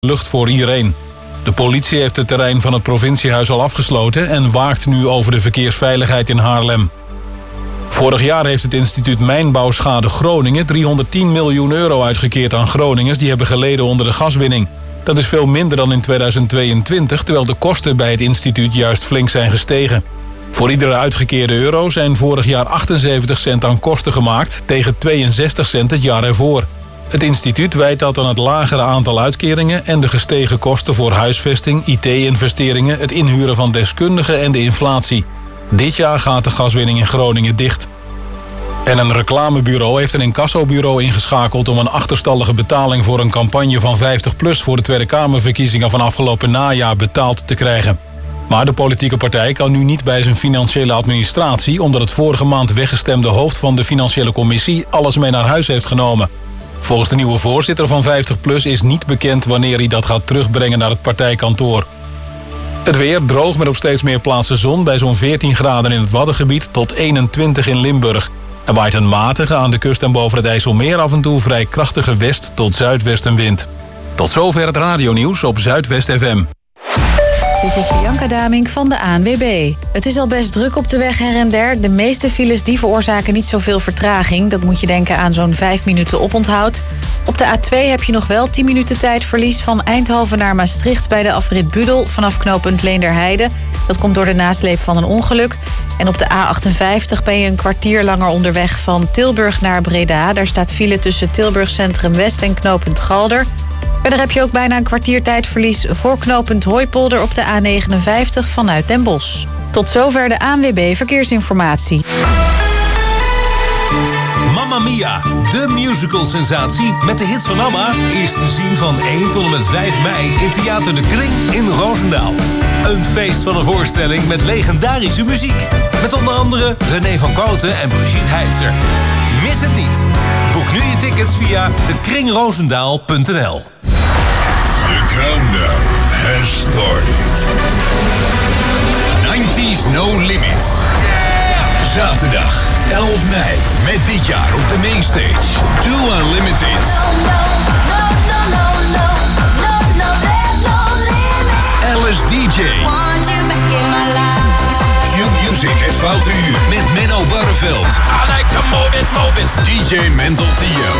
lucht voor iedereen. De politie heeft het terrein van het provinciehuis al afgesloten en waakt nu over de verkeersveiligheid in Haarlem. Vorig jaar heeft het instituut Mijnbouwschade Groningen 310 miljoen euro uitgekeerd aan Groningers die hebben geleden onder de gaswinning. Dat is veel minder dan in 2022, terwijl de kosten bij het instituut juist flink zijn gestegen. Voor iedere uitgekeerde euro zijn vorig jaar 78 cent aan kosten gemaakt, tegen 62 cent het jaar ervoor. Het instituut wijt dat aan het lagere aantal uitkeringen en de gestegen kosten voor huisvesting, IT-investeringen, het inhuren van deskundigen en de inflatie. Dit jaar gaat de gaswinning in Groningen dicht. En een reclamebureau heeft een incassobureau ingeschakeld om een achterstallige betaling voor een campagne van 50PLUS voor de Tweede Kamerverkiezingen van afgelopen najaar betaald te krijgen. Maar de politieke partij kan nu niet bij zijn financiële administratie, omdat het vorige maand weggestemde hoofd van de financiële commissie alles mee naar huis heeft genomen. Volgens de nieuwe voorzitter van 50PLUS is niet bekend wanneer hij dat gaat terugbrengen naar het partijkantoor. Het weer droog met op steeds meer plaatsen zon bij zo'n 14 graden in het Waddengebied tot 21 in Limburg. Er waait een matige aan de kust en boven het IJsselmeer af en toe vrij krachtige west- tot zuidwestenwind. Tot zover het radionieuws op Zuidwest FM. Dit is Bianca Damink van de ANWB. Het is al best druk op de weg her en der. De meeste files die veroorzaken niet zoveel vertraging. Dat moet je denken aan zo'n 5 minuten oponthoud. Op de A2 heb je nog wel 10 minuten tijdverlies van Eindhoven naar Maastricht bij de afrit Budel vanaf knooppunt Leenderheide. Dat komt door de nasleep van een ongeluk. En op de A58 ben je een kwartier langer onderweg van Tilburg naar Breda. Daar staat file tussen Tilburg Centrum West en knooppunt Galder. Verder heb je ook bijna een kwartier tijdverlies voor knooppunt Hooipolder op de A59 vanuit Den Bosch. Tot zover de ANWB Verkeersinformatie. Mamma Mia, de musical-sensatie met de hits van ABBA, is te zien van 1 tot en met 5 mei in Theater de Kring in Roosendaal. Een feest van een voorstelling met legendarische muziek. Met onder andere René van Kooten en Brigitte Heitzer. Mis het niet. Boek nu je tickets via dekringroosendaal.nl. The countdown has started. 90s No Limits. Zaterdag 11 mei met dit jaar op de mainstage Too Unlimited. Alice DJ. Q-Music het Foute Uur met Menno Barreveld. I like to move it. DJ Mental Theo.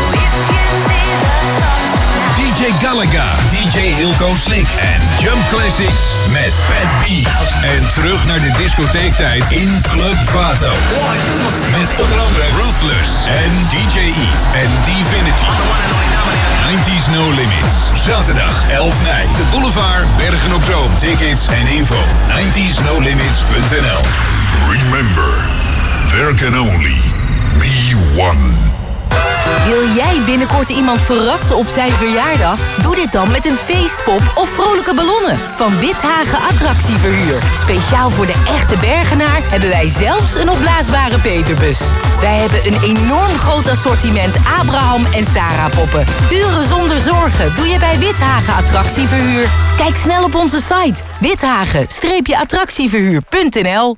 DJ Galaga, DJ Hilco Slick en Jump Classics met Pat B. En terug naar de discotheektijd in Club Vato. Met onder andere Ruthless en DJ E en Divinity. 90s No Limits. Zaterdag 11 mei. De Boulevard, Bergen op Zoom. Tickets en info 90snolimits.nl. Remember, there can only be one. Wil jij binnenkort iemand verrassen op zijn verjaardag? Doe dit dan met een feestpop of vrolijke ballonnen van Withagen Attractieverhuur. Speciaal voor de echte Bergenaar hebben wij zelfs een opblaasbare peperbus. Wij hebben een enorm groot assortiment Abraham en Sarah poppen. Uren zonder zorgen doe je bij Withagen Attractieverhuur. Kijk snel op onze site withagen-attractieverhuur.nl.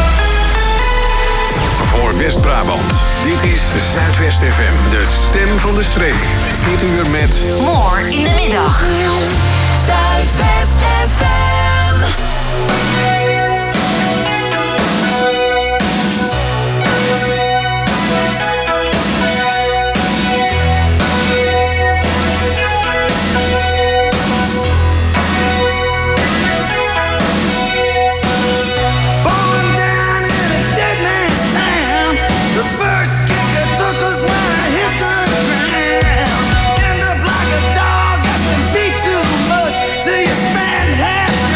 Voor West-Brabant, dit is Zuidwest FM, de stem van de streek. Dit uur met... More in de middag. Zuidwest FM. Till you spend half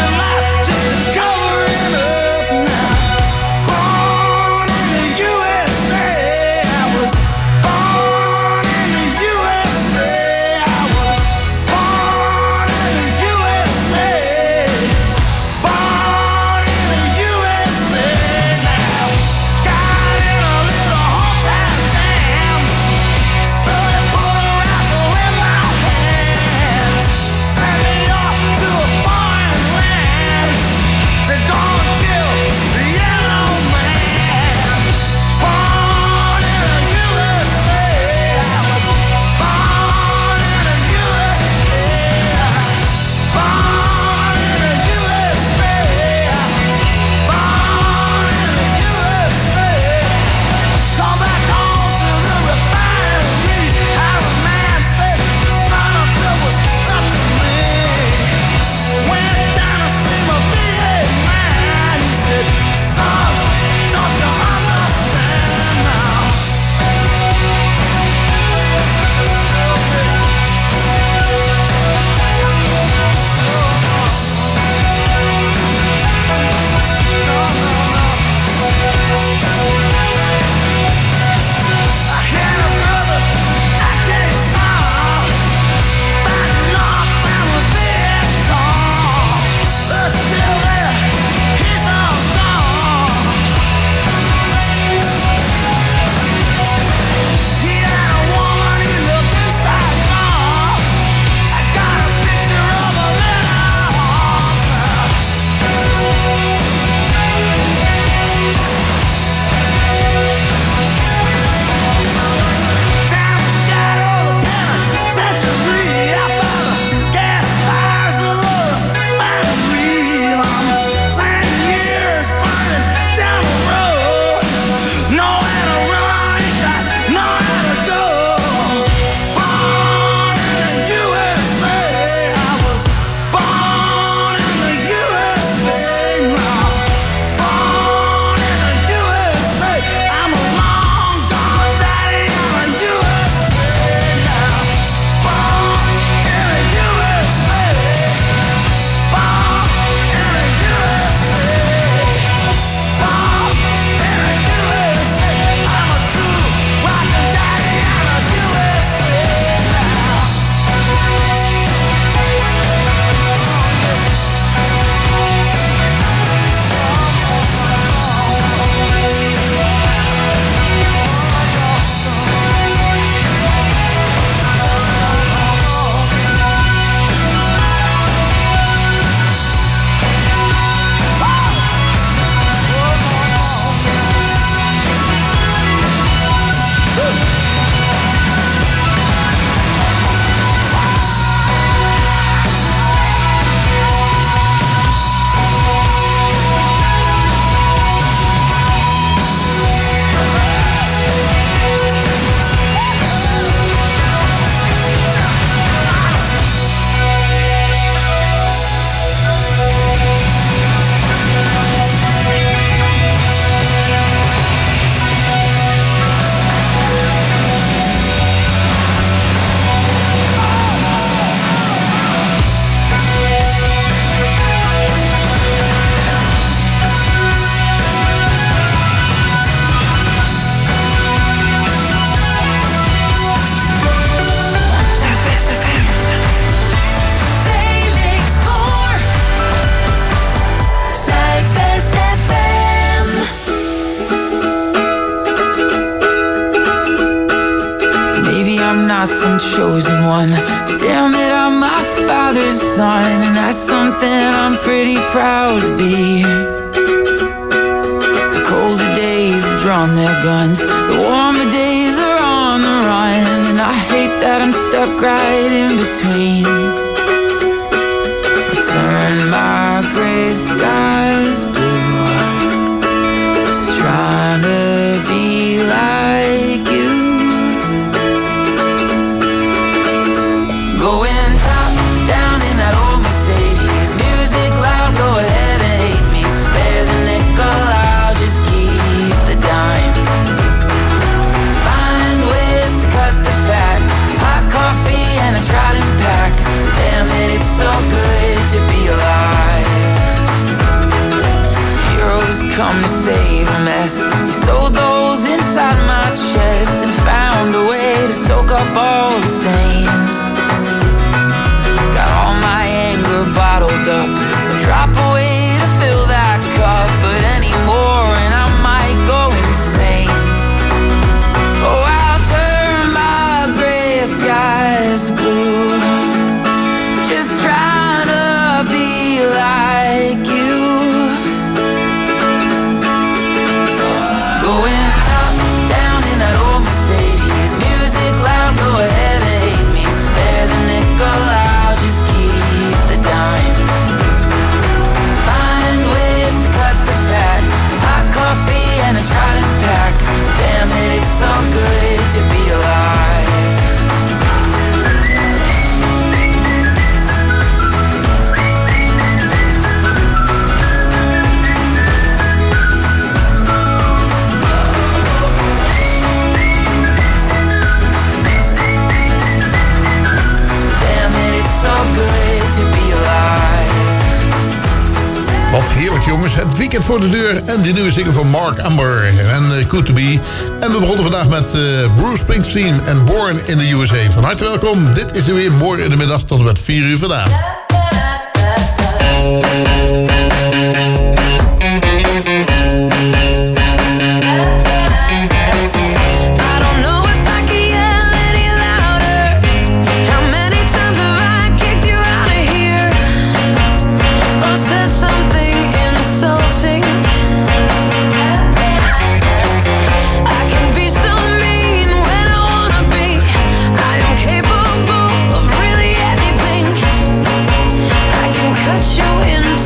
I'm chosen one, but damn it, I'm my father's son, and that's something I'm pretty proud to be. The colder days have drawn their guns, the warmer days are on the run, and I hate that I'm stuck right in between. I turn my gray skies blue, just trying to be like you. Going top down in that old Mercedes, music loud, go ahead and hate me. Spare the nickel, I'll just keep the dime. Find ways to cut the fat, hot coffee and a Trident pack. Damn it, it's so good to be alive. Heroes come to save a mess. You sewed those inside my chest and found a way to soak up all the stains. Got all my anger bottled up, a drop away to fill that cup, but anymore and I might go insane. Oh, I'll turn my gray skies blue, just trying to be like you. Going top down in that old Mercedes, music loud, go ahead and hate me. Spare the nickel, I'll just keep the dime. Find ways to cut the fat, hot coffee and a Trident pack. Damn it, it's so good to be alive. Wat heerlijk jongens, het weekend voor de deur en die nieuwe single van Mark Amber en Good To Be. En we begonnen vandaag met Bruce Springsteen en Born in the USA. Van harte welkom, dit is er weer morgen in de middag tot en met 4 uur vandaag. Cut you into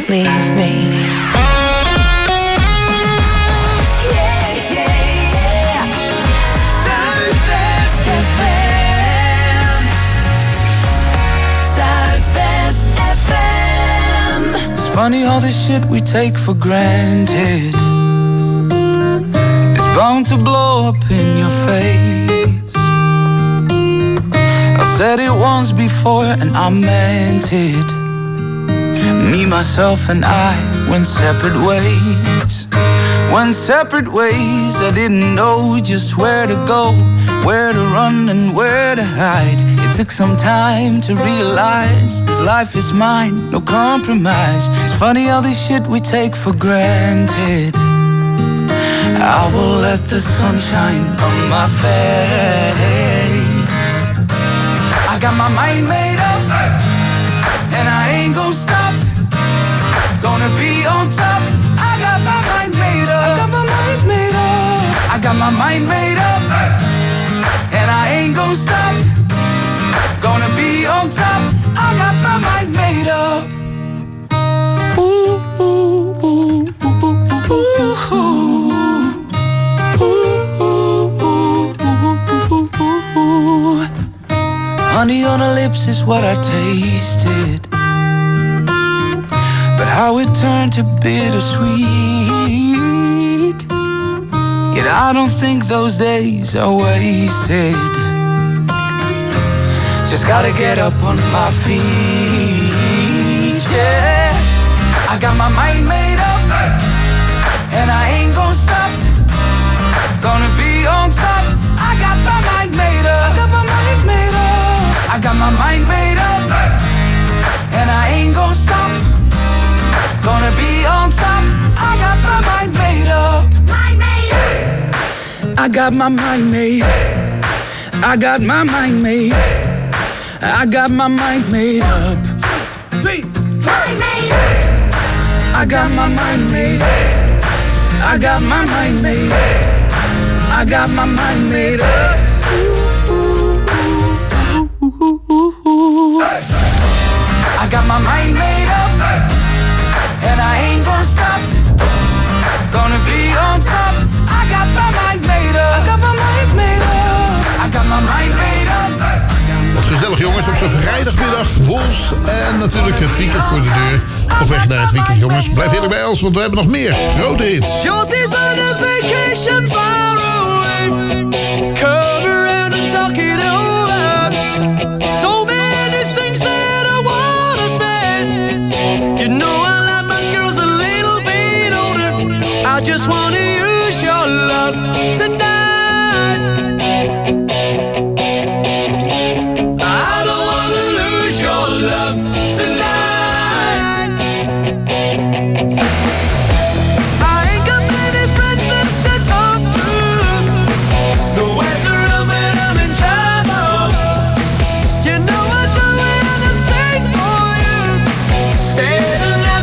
leave me. Funny all this shit we take for granted is bound to blow up in your face. I've said it once before and I meant it. Me, myself and I went separate ways. Went separate ways. I didn't know just where to go, where to run and where to hide. It took some time to realize this life is mine, no compromise. It's funny how this shit we take for granted. I will let the sun shine on my face. I got my mind made up, and I ain't gon' stop. Gonna be on top. I got my mind made up. I got my mind made up. I got my mind made up, and I ain't gon' stop. Gonna be on top. I got my mind made up. Ooh, ooh, ooh, ooh, ooh, ooh, ooh. Honey on the lips is what I tasted, but how it turned to bittersweet. Yet I don't think those days are wasted. Just gotta get up on my feet, yeah. I got my mind made up, and I ain't gon' stop. Gonna be on top. I got my mind made up. I got my mind made up. I got my mind made up, and I ain't gon' stop. Gonna be on top. I got my mind made up. I got my mind made. I got my mind made. I got my mind made up. I got my mind made. I got my mind made. I got my mind made up. I got my mind made up, and I ain't gon' stop. Gonna be on top. I got my mind made up. I got my mind made up. I got my mind made up. Wat gezellig jongens, op zo'n vrijdagmiddag. Wolves en natuurlijk het weekend voor de deur. Op weg naar het weekend jongens. Blijf eerlijk bij ons, want we hebben nog meer grote hits. Josie's on a vacation far away. Come around and talk it over. So many things that I wanna say. You know I like my girls a little bit older. I just wanna use your love tonight.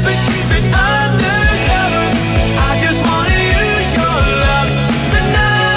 Tonight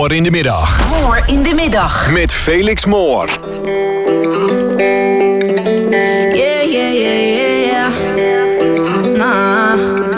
Moor in de middag. Moor in de middag. Met Felix Moor. Yeah, yeah, yeah, yeah, yeah. Nah.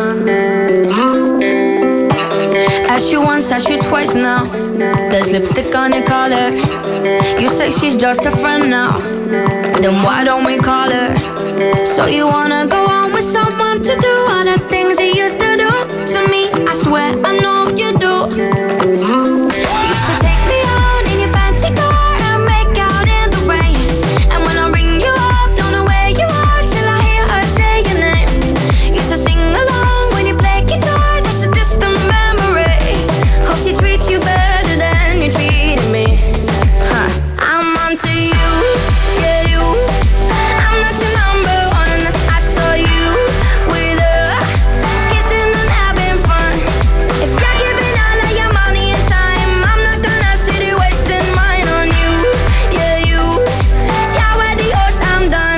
Asked you once, asked you twice now. There's lipstick on your collar. You say she's just a friend now. Then why don't we call her? So you wanna go on with someone to do all the things he used to do to me? I swear I know you do. You used to take me out in your fancy car and make out in the rain. And when I ring you up, don't know where you are till I hear her say your name. Used to sing along when you play guitar, that's a distant memory. Hope she treats you better than you treated me. Huh. I'm onto you, yeah you. I'm not your number one. I saw you with her, kissing and having fun. If you're giving all of your money and time, I'm not gonna sit here wasting mine on you, yeah you. Ciao adios, I'm done.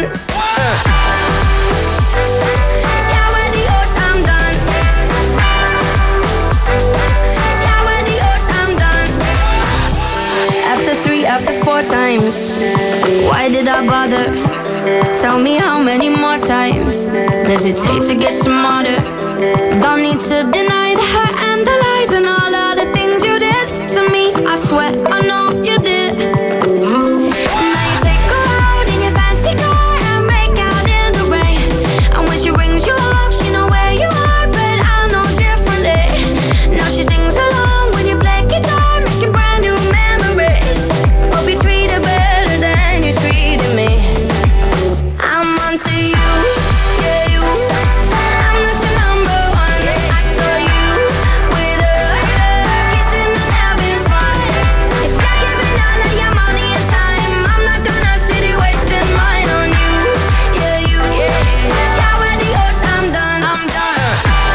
Ciao adios, I'm done. Ciao adios, I'm done. After 3, after 4 times, why did I bother? Tell me how many more times does it take to get smarter? Don't need to deny the hurt and the lies and all of the things you did to me. I swear I know you did. Now you take her out in your fancy car and make out in the rain. And when she rings you up, she know where you are, but I know differently. Now she sings along when you play guitar, making brand new memories. Hope you treat her better than you treated me. I'm onto you, yeah you. I'm not your number one. I saw you with her, kissing and having fun. If you're giving all of your money and time, I'm not gonna sit here wasting mine on you, yeah you. Ciao adios, I'm done. I'm done.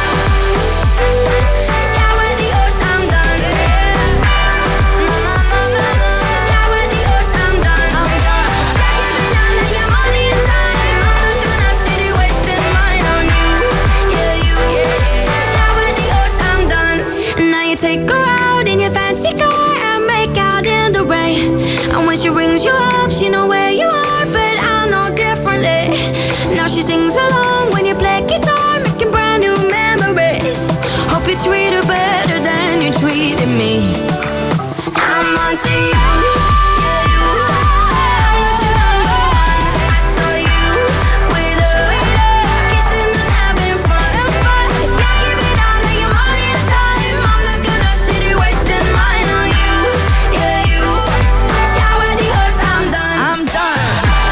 Ciao adios, I'm done. No, no, no, no, no. Ciao adios, I'm done. I'm done. If you're giving all of your money and time, I'm not gonna sit here wasting mine on you, yeah you. Ciao adios, I'm done. Now you take her out in your fancy car and make out in the rain. And when she rings you up, she know where you are, but I know differently. Now she sings along when you play guitar, making brand new memories. Hope you treat her better than you treated me. I'm onto you, yeah you. I'm not your number one. I saw you with her, kissing and having fun. If you're giving all of your money and time, I'm not gonna sit here wasting mine on you, yeah you. Ciao adios, I'm done. I'm done.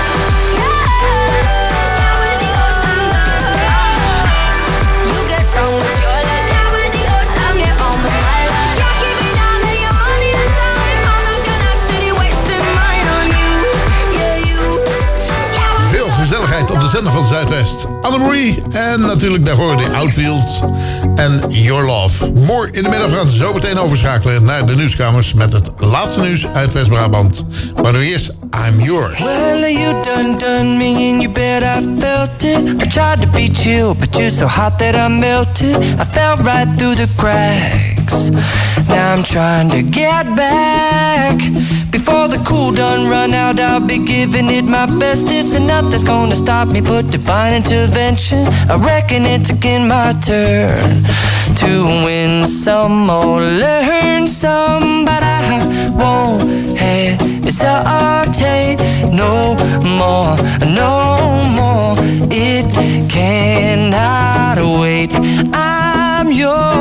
Ciao adios, I'm done. You get on with your life. Ciao adios, I'll get on with my life. You're giving all of your money and time, I'm not gonna sit here wasting mine on you, yeah you. Ciao Veel gezelligheid op de zender van Zuidwest. Annemarie en natuurlijk daarvoor de Outfields en Your Love. More in de middag. We gaan zo meteen overschakelen naar de nieuwskamers met het laatste nieuws uit West-Brabant. Maar nu eerst I'm Yours. Well, you done me and you bet I felt it. I tried to be chill, but you're so hot that I melted. I fell right through the cracks. Now I'm trying to get back. Before the cool done run out, I'll be giving it my best. This and nothing's gonna stop me but divine intervention. I reckon it's again my turn to win some or learn some, but I won't hesitate no more, no more. It cannot wait. I'm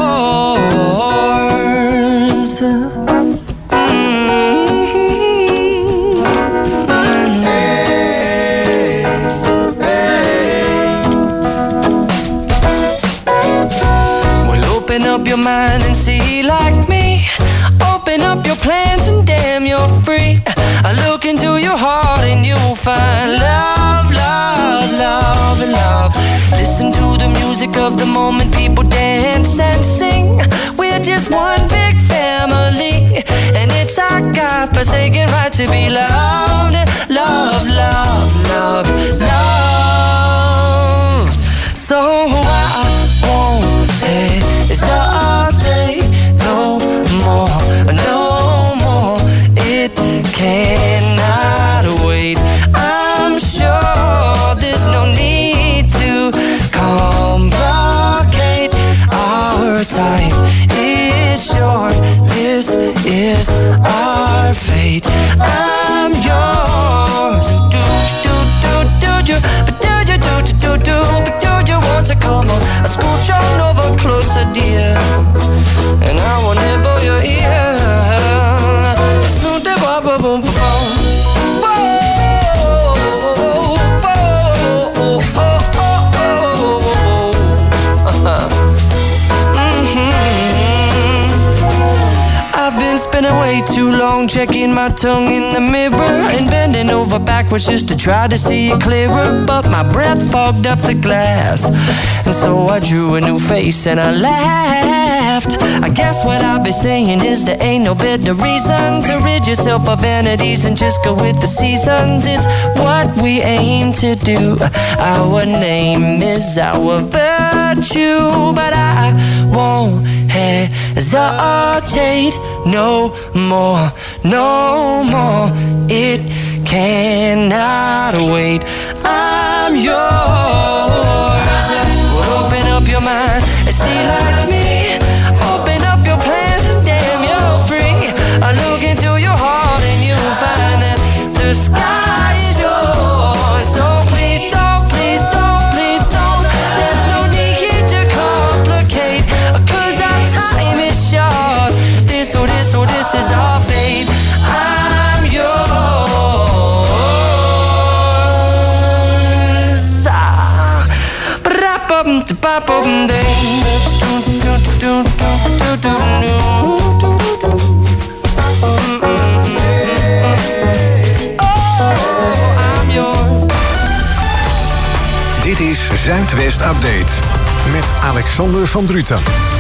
yours. Open up your mind and see like me. Open up your plans and damn, you're free. I look into your heart and you'll find love, love, love, and love. Listen to the music of the moment, people dance and sing. We're just one big family, and it's our God-forsaken right to be loved, love, love, love, loved. So I won't hesitate no more, no just our fate. I'm yours. Do you, but do you want to come on? Scooch on over closer, dear, and I will nibble your ear. Snoot the bop boom boom boom. I've been spending way too long checking my tongue in the mirror and bending over backwards just to try to see it clearer, but my breath fogged up the glass, and so I drew a new face and I laughed. I guess what I'll be saying is there ain't no better reason to rid yourself of vanities and just go with the seasons. It's what we aim to do. Our name is our virtue, but I won't hesitate no more, no more. It cannot wait. I'm yours. Open up your mind and see like me. Open up your plans and damn, you're free. I look into your heart and you'll find that the sky is yours. So please don't, please don't, please don't. There's no need here to complicate, 'cause our time is short. This is our fate. I'm yours. I'm yours. Dit is Zuidwest Update met Alexander van Druten.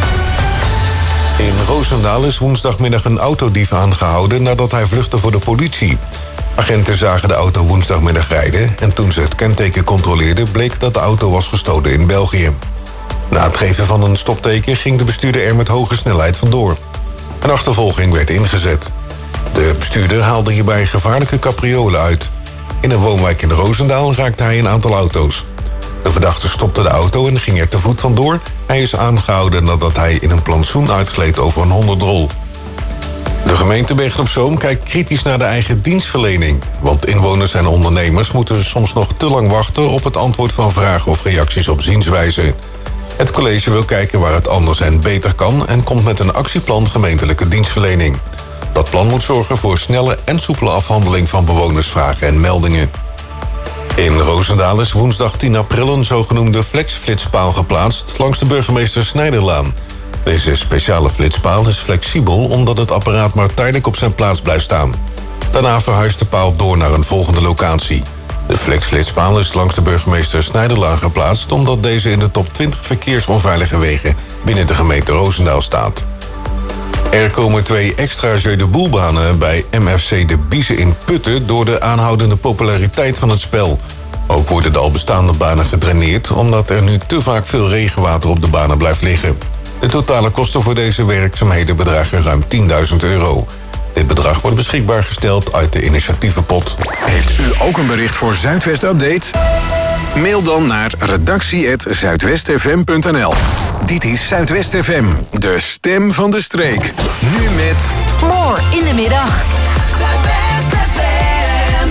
In Roosendaal is woensdagmiddag een autodief aangehouden nadat hij vluchtte voor de politie. Agenten zagen de auto woensdagmiddag rijden en toen ze het kenteken controleerden bleek dat de auto was gestolen in België. Na het geven van een stopteken ging de bestuurder er met hoge snelheid vandoor. Een achtervolging werd ingezet. De bestuurder haalde hierbij gevaarlijke capriolen uit. In een woonwijk in Roosendaal raakte hij een aantal auto's. De verdachte stopte de auto en ging er te voet vandoor. Hij is aangehouden nadat hij in een plantsoen uitgleed over een honderdrol. De gemeente Bergen-op-Zoom kijkt kritisch naar de eigen dienstverlening. Want inwoners en ondernemers moeten soms nog te lang wachten op het antwoord van vragen of reacties op zienswijze. Het college wil kijken waar het anders en beter kan en komt met een actieplan gemeentelijke dienstverlening. Dat plan moet zorgen voor snelle en soepele afhandeling van bewonersvragen en meldingen. In Roosendaal is woensdag 10 april een zogenoemde flexflitspaal geplaatst langs de burgemeester Snijderlaan. Deze speciale flitspaal is flexibel omdat het apparaat maar tijdelijk op zijn plaats blijft staan. Daarna verhuist de paal door naar een volgende locatie. De flexflitspaal is langs de burgemeester Snijderlaan geplaatst omdat deze in de top 20 verkeersonveilige wegen binnen de gemeente Roosendaal staat. Er komen 2 extra Jeu de Boelbanen bij MFC De Biezen in Putten door de aanhoudende populariteit van het spel. Ook worden de al bestaande banen gedraineerd omdat er nu te vaak veel regenwater op de banen blijft liggen. De totale kosten voor deze werkzaamheden bedragen ruim €10.000. Dit bedrag wordt beschikbaar gesteld uit de initiatievenpot. Heeft u ook een bericht voor Zuidwest Update? Mail dan naar redactie@zuidwestfm.nl. Dit is Zuidwest FM, de stem van de streek. Nu met... More in de middag. Zuidwest FM.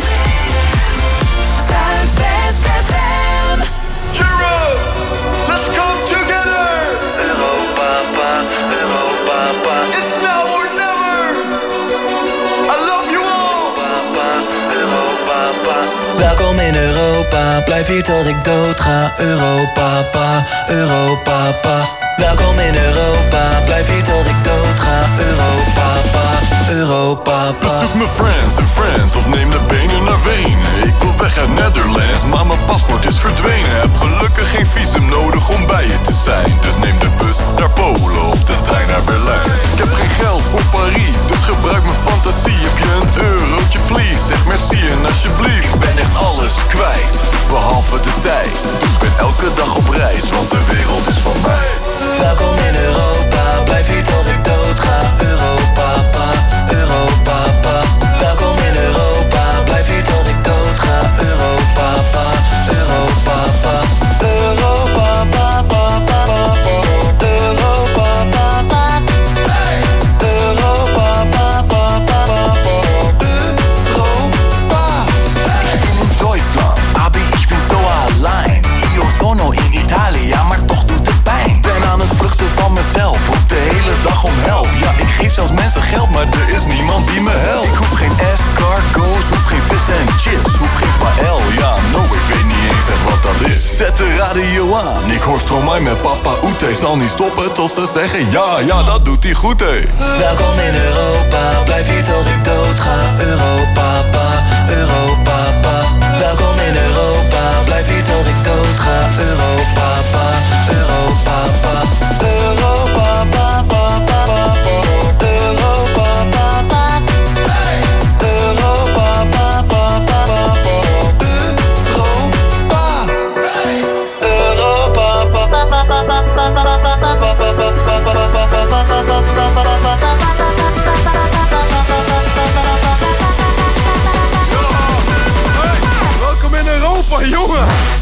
Zuidwest FM. Europe, let's come together. Europa, Europa. It's now or never. I love you all. Europa. Welkom in Europa, blijf hier tot ik dood ga. Europa, Europa. Welkom in Europa, blijf hier tot ik dood ga. Europa. Bezoek mijn friends of neem de benen naar Wenen. Ik wil weg uit Netherlands, maar mijn paspoort is verdwenen. Heb gelukkig geen visum nodig om bij je te zijn. Dus neem de bus naar Polen of de trein naar Berlijn. Ik heb geen geld voor Parijs, dus gebruik mijn fantasie. Heb je een eurotje please, zeg merci en alsjeblieft. Ik ben echt alles kwijt, behalve de tijd. Dus ik ben elke dag op reis, want de wereld is van mij. Welkom in Europa, blijf hier tot ik dood ga. Europa. Welkom in Europa, blijf hier tot ik dood ga. Europa. mezelf roep de hele dag om help. Ja, ik geef zelfs mensen geld, maar er is niemand die me helpt. Ik hoef geen escargots, hoef geen vis en chips, hoef geen paël. Ja, no, ik weet niet eens echt wat dat is. Zet de radio aan, ik hoor Stromae met Papa Oete. Zal niet stoppen tot ze zeggen ja, dat doet hij goed, hé. Welkom in Europa, blijf hier tot ik dood ga. Europa, Europa. Welkom in Europa, blijf hier tot ik dood ga. Europa, Europa. Welkom in Europa, jongen!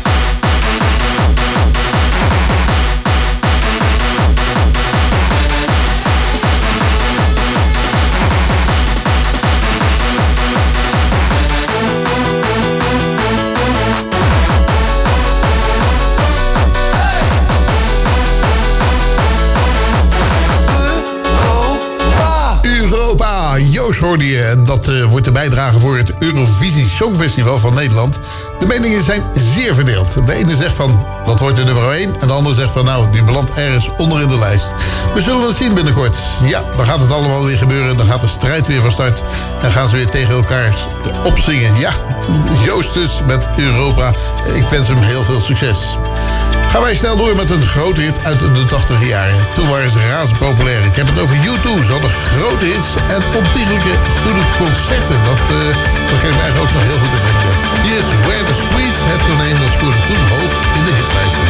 Joost hoorde je en dat wordt de bijdrage voor het Eurovisie Songfestival van Nederland. De meningen zijn zeer verdeeld. De ene zegt van, dat wordt de nummer 1. En de andere zegt van, nou, die belandt ergens onder in de lijst. We zullen het zien binnenkort. Ja, dan gaat het allemaal weer gebeuren. Dan gaat de strijd weer van start. En gaan ze weer tegen elkaar opzingen. Ja, Joost dus met Europa. Ik wens hem heel veel succes. Gaan wij snel door met een grote hit uit de 80e jaren. Toen waren ze razend populair. Ik heb het over U2. Ze hadden grote hits en ontiegelijke goede concerten. Dat kan ik me eigenlijk ook nog heel goed herinneren. Hier is Where the Squeeze Has No Name. Dat scoorde toen hoog in de hitlijsten.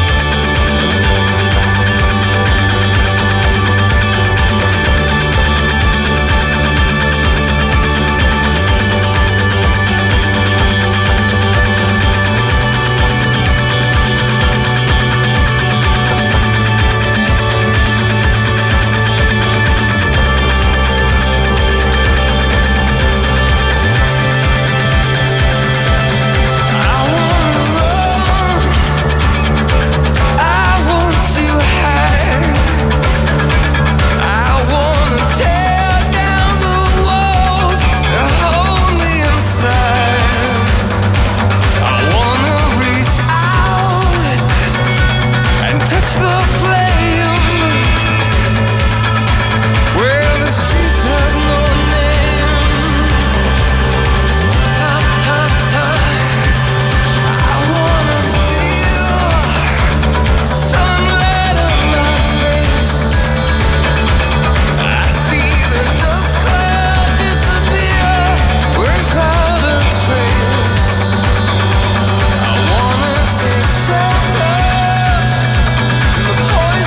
Poison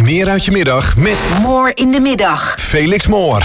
Meer uit je middag met More in de middag. Felix Moore.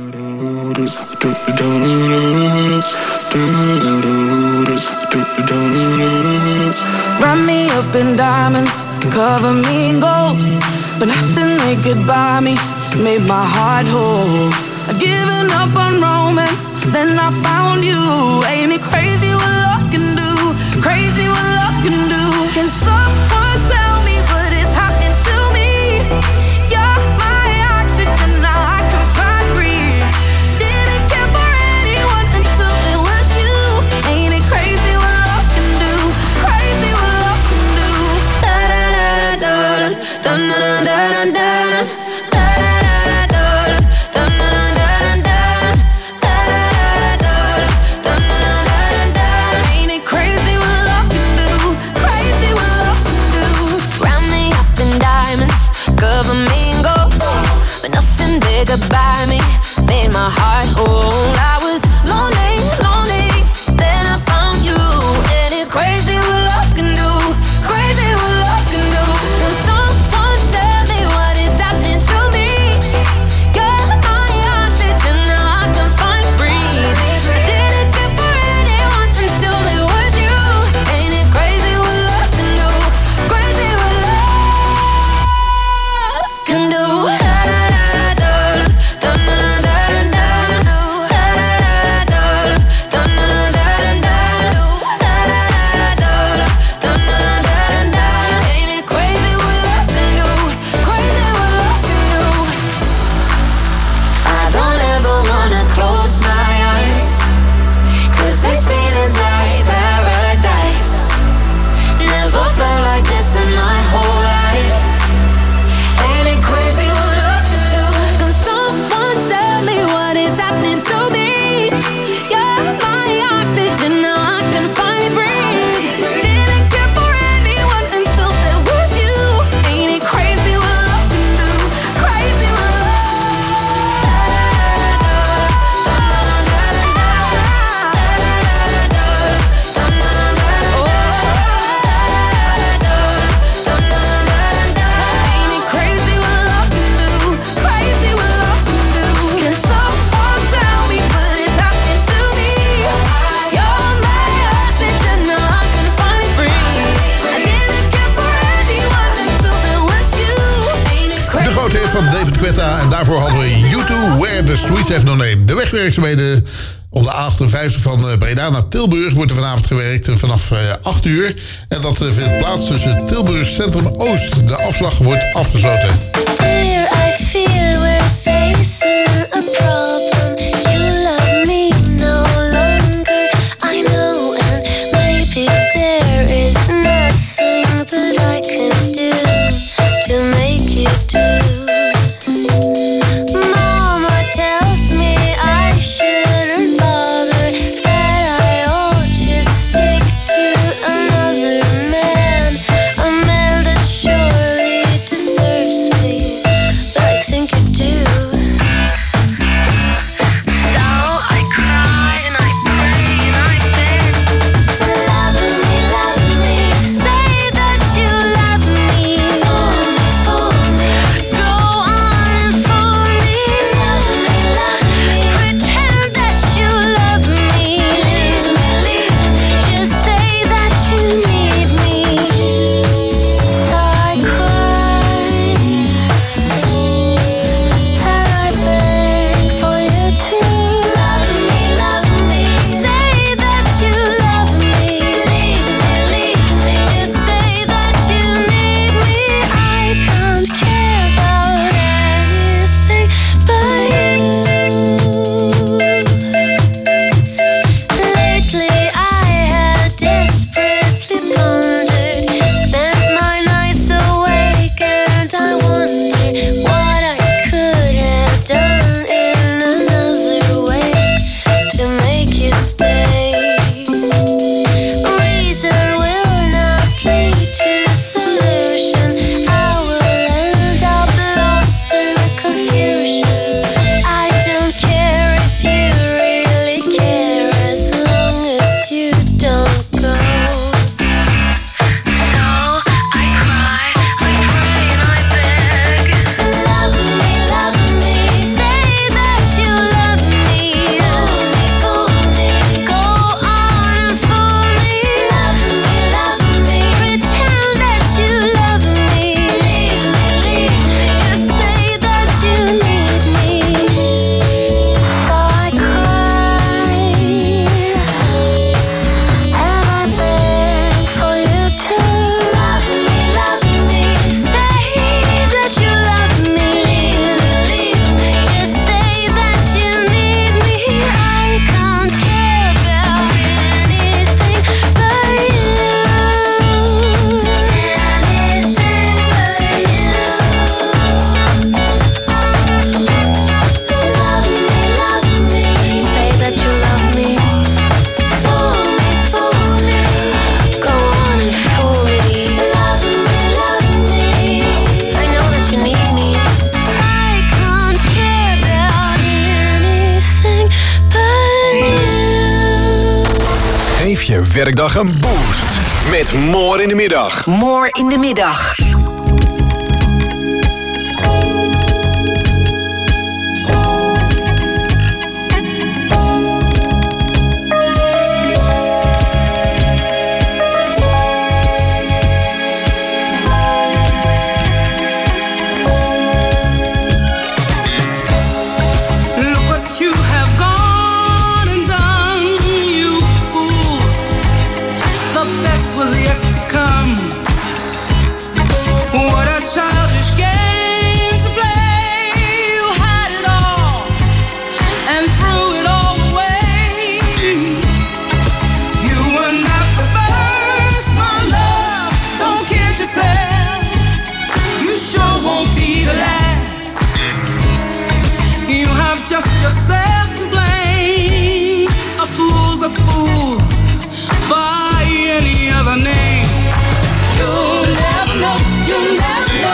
Wrap me up in diamonds, cover me in gold, but nothing they could buy me made my heart whole. I'd given up on romance, then I found you. Ain't it crazy what love can do? Crazy what love can do. Can someone tell me what is happening to me? You're my oxygen, now I can find breathe. Didn't care for anyone until it was you. Ain't it crazy what love can do? Crazy what love can do. Da da da da da da da da da. Goodbye me, made my heart whole. I was lonely, lonely, then I found you. And it's crazy what love can do, crazy what love can do. Can someone tell me what is happening to me? You're my oxygen, now I can finally breathe. I didn't care for anyone until it was you. Ain't it crazy what love can do, crazy what love can do. En daarvoor hadden we U2, Where the Streets Have No Name. De wegwerkzaamheden op de A58 van Breda naar Tilburg wordt er vanavond gewerkt vanaf 8 uur. En dat vindt plaats tussen Tilburg Centrum Oost. De afslag wordt afgesloten. Dear, I fear we're facing a problem. You love me no longer, I know, and maybe there is nothing that I can do to make you do. Surely deserves me, but I think you do. Geef je werkdag een boost met More in de Middag. More in de middag. Childish game to play. You had it all and threw it all away. You were not the first, my love. Don't kid yourself. You sure won't be the last. You have just yourself to blame. A fool's a fool by any other name. You'll never know. You'll never.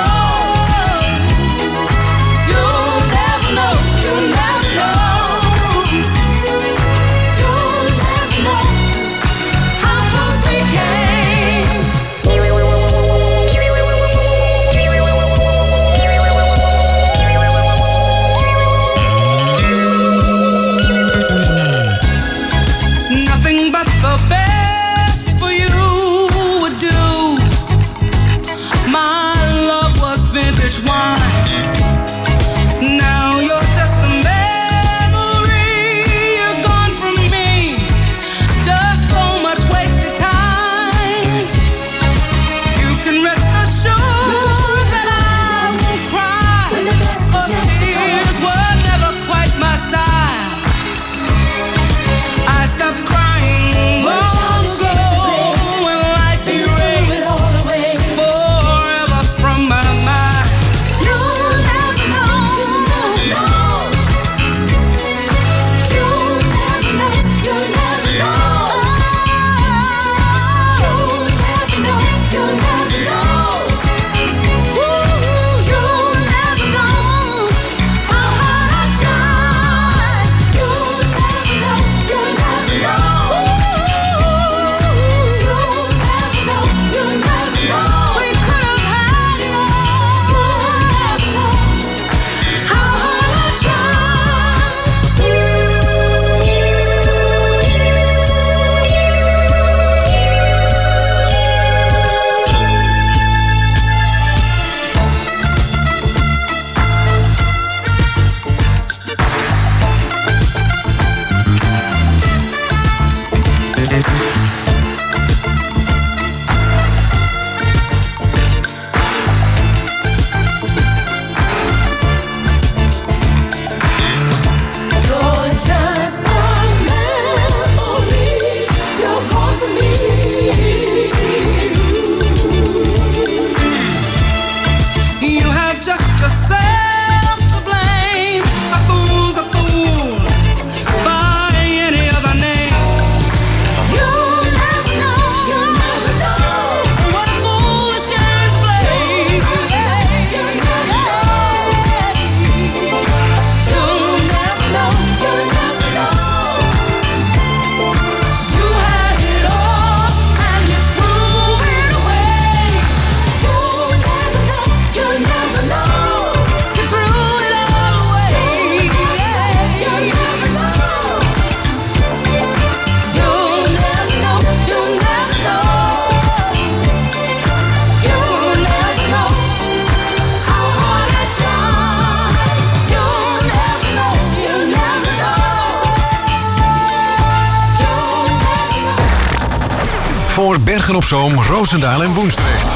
Voor Bergen op Zoom, Roosendaal en Woensdrecht.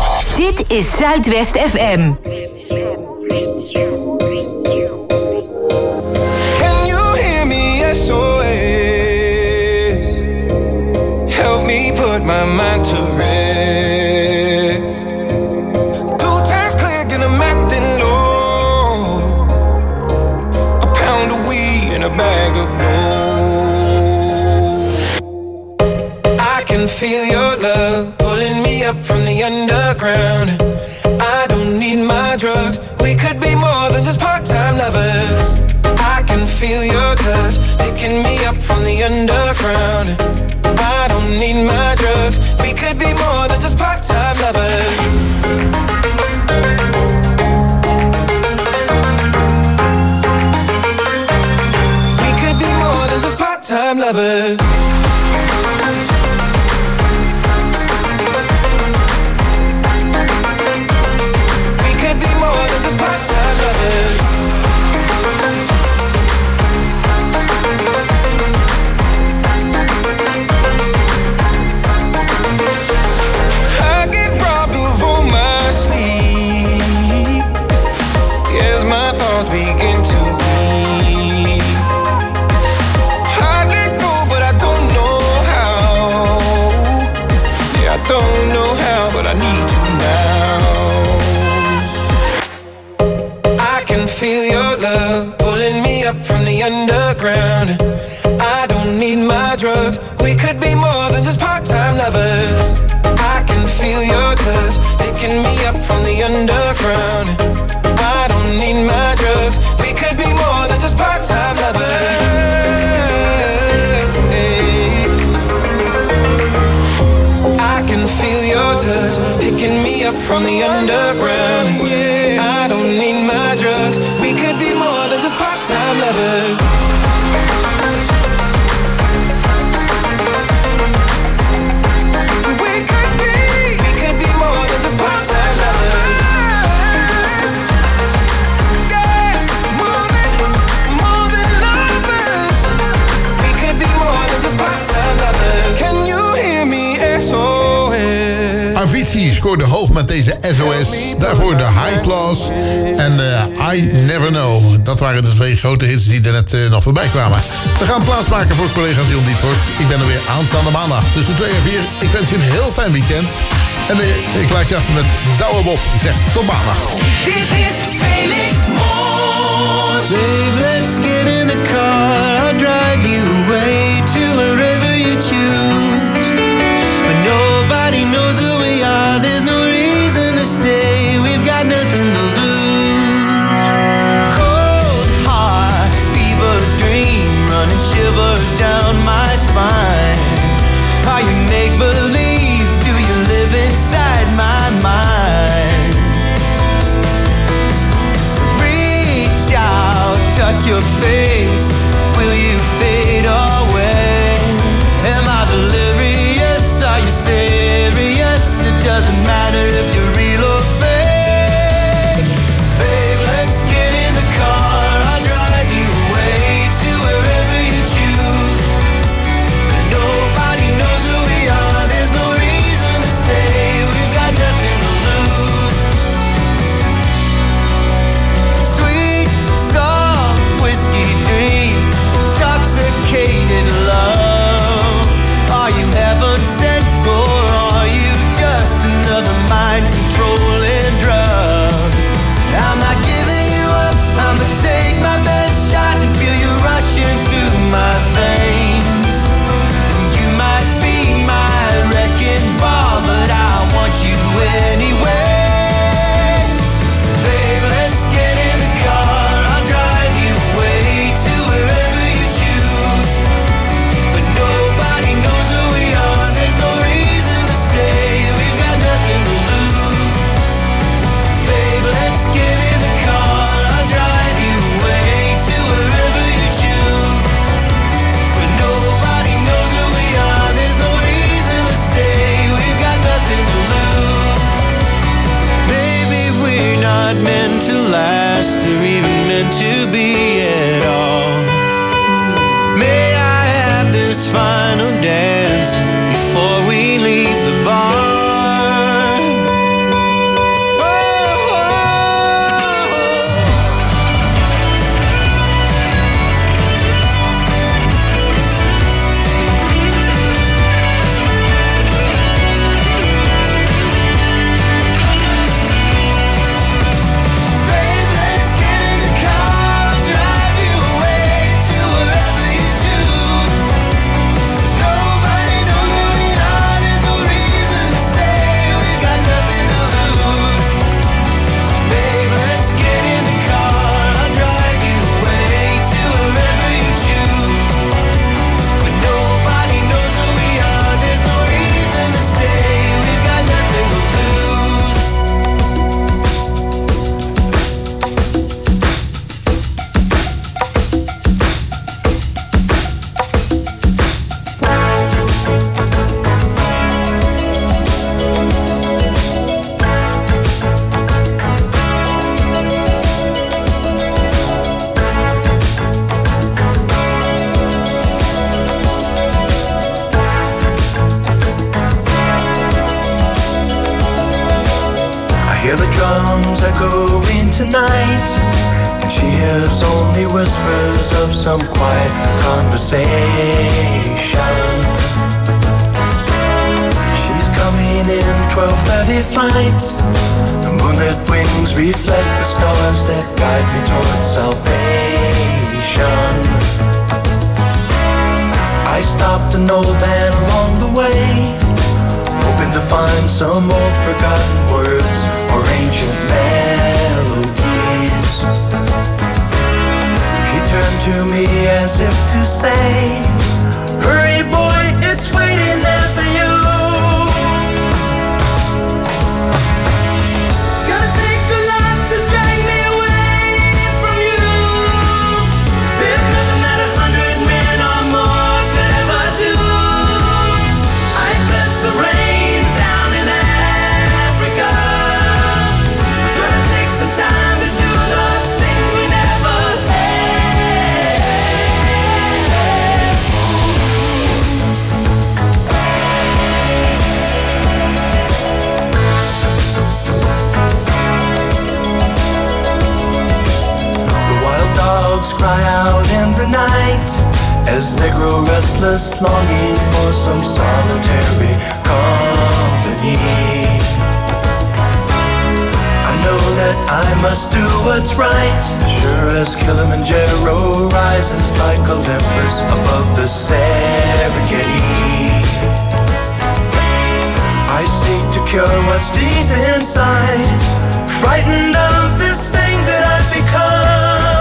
Dit is Zuidwest FM. Can you hear me SOS? Help me put my mind to rest. 2 times click and I'm acting low. A pound of weed and a bag of blow. I can feel your love pulling me up from the underground. I don't need my drugs. We could be more than just part-time lovers. I can feel your touch picking me up from the underground. I don't don't need my drugs. We could be more than just part-time lovers. We could be more than just part-time lovers. We could be more than just part-time lovers. Begin to be. I let go, but I don't know how. Yeah, I don't know how, but I need you now. I can feel your love pulling me up from the underground. I don't need my drugs. We could be more than just part-time lovers. I can feel your touch picking me up from the underground. I don't need my drugs. We could be more than just part-time lovers. Hey. I can feel your touch picking me up from the underground. Yeah. I don't need my drugs. We could be more than just part-time lovers. We could be more than just part-time lovers. Avicii scoorde hoog met deze SOS. Daarvoor de High Class en I Never Know. Dat waren de twee grote hits die er net nog voorbij kwamen. We gaan plaatsmaken voor collega Dion Dietvorst. Ik ben er weer aanstaande maandag tussen 2 en 4. Ik wens je een heel fijn weekend. En ik laat je achter met Douwe Bob. Ik zeg tot maandag. Dit is Felix Moore. Babe, let's get in the car. I'll drive you away to wherever you choose. But nobody knows who we are. There's no reason to stay. We've got nothing to lose. Cold heart, fever dream, running shivers down my spine. Are you make believe? Do you live inside my mind? Reach out, touch your face. Will you fade away? Am I delirious? Are you serious? It doesn't matter if you're real or fake. Babe, let's get in the car. I'll drive you away to wherever you choose. Nobody knows who we are. There's no reason to stay. We've got nothing to lose. Sweet, soft whiskey drink. Hear the drums echoing tonight, and she hears only whispers of some quiet conversation. She's coming in 12:30 flight. The moonlit wings reflect the stars that guide me towards salvation. I stopped an old man along the way, hoping to find some old forgotten words or ancient melodies. He turned to me as if to say, hurry boy, it's waiting there for you. Gonna take a lot to drag me away from you. There's nothing that 100 men or more could ever do. I bless the rains down in Africa. Gonna take some time to do the things we never dogs cry out in the night as they grow restless, longing for some solitary company. I know that I must do what's right, sure as Kilimanjaro rises like Olympus above the Serengeti. I seek to cure what's deep inside, frightened of this thing that I've become.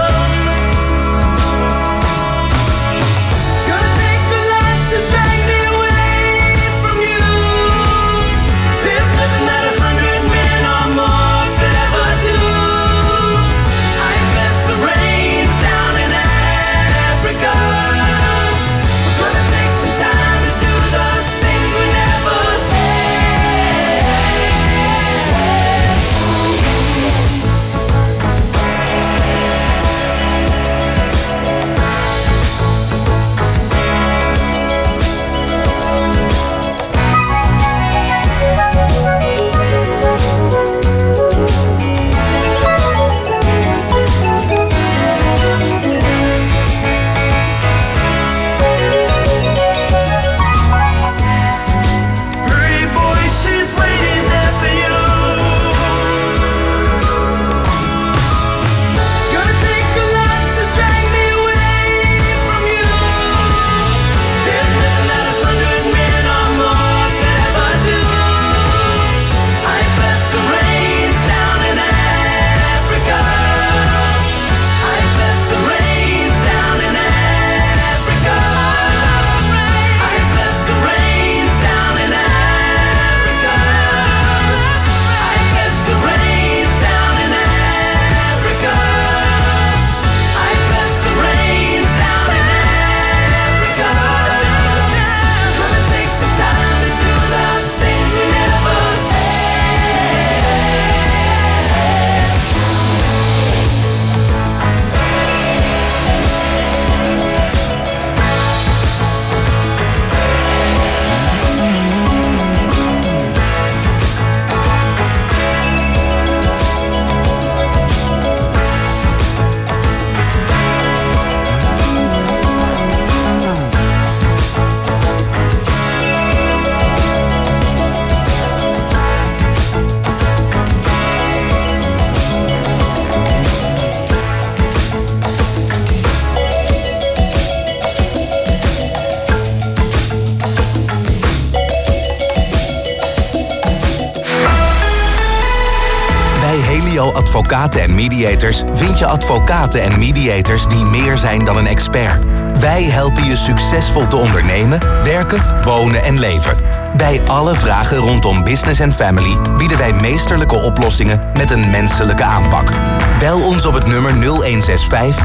Advocaten en Mediators vind je advocaten en mediators die meer zijn dan een expert. Wij helpen je succesvol te ondernemen, werken, wonen en leven. Bij alle vragen rondom business en family bieden wij meesterlijke oplossingen met een menselijke aanpak. Bel ons op het nummer 0165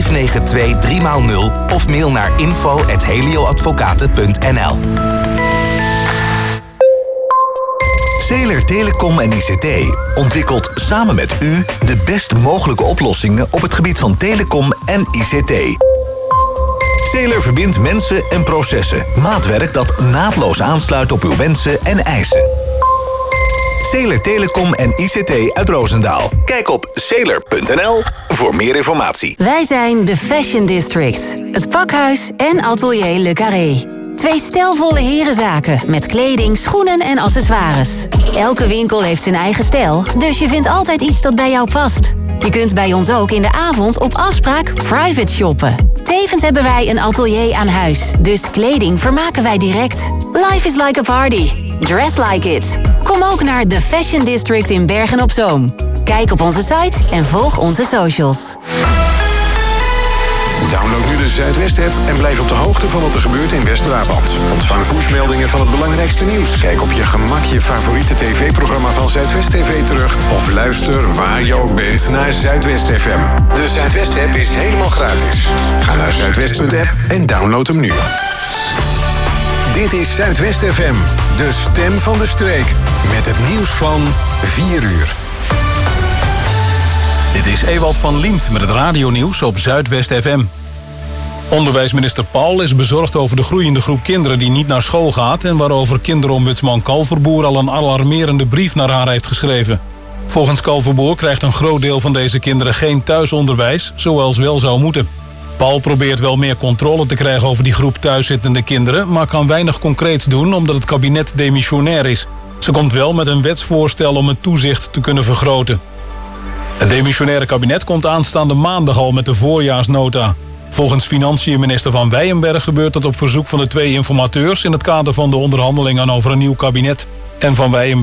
592 3x0 of mail naar info@helioadvocaten.nl. Zeeler Telecom en ICT ontwikkelt samen met u de best mogelijke oplossingen op het gebied van telecom en ICT. Zeeler verbindt mensen en processen. Maatwerk dat naadloos aansluit op uw wensen en eisen. Sailor Telecom en ICT uit Roosendaal. Kijk op sailor.nl voor meer informatie. Wij zijn de Fashion District. Het pakhuis en atelier Le Carré. 2 stijlvolle herenzaken met kleding, schoenen en accessoires. Elke winkel heeft zijn eigen stijl, dus je vindt altijd iets dat bij jou past. Je kunt bij ons ook in de avond op afspraak private shoppen. Tevens hebben wij een atelier aan huis, dus kleding vermaken wij direct. Life is like a party. Dress like it. Kom ook naar de Fashion District in Bergen-op-Zoom. Kijk op onze site en volg onze socials. Download nu de Zuidwest-app en blijf op de hoogte van wat er gebeurt in West-Brabant. Ontvang pushmeldingen van het belangrijkste nieuws. Kijk op je gemak je favoriete tv-programma van Zuidwest TV terug. Of luister waar je ook bent naar Zuidwest FM. De Zuidwest-app is helemaal gratis. Ga naar zuidwest.app en download hem nu. Dit is Zuidwest FM, de stem van de streek. Met het nieuws van 4 uur. Dit is Ewald van Liemt met het radionieuws op Zuidwest FM. Onderwijsminister Paul is bezorgd over de groeiende groep kinderen die niet naar school gaat en waarover kinderombudsman Kalverboer al een alarmerende brief naar haar heeft geschreven. Volgens Kalverboer krijgt een groot deel van deze kinderen geen thuisonderwijs, zoals wel zou moeten. Paul probeert wel meer controle te krijgen over die groep thuiszittende kinderen, maar kan weinig concreets doen omdat het kabinet demissionair is. Ze komt wel met een wetsvoorstel om het toezicht te kunnen vergroten. Het demissionaire kabinet komt aanstaande maandag al met de voorjaarsnota. Volgens financiën-minister Van Weyenberg gebeurt dat op verzoek van de 2 informateurs in het kader van de onderhandelingen over een nieuw kabinet. En Van Weyenberg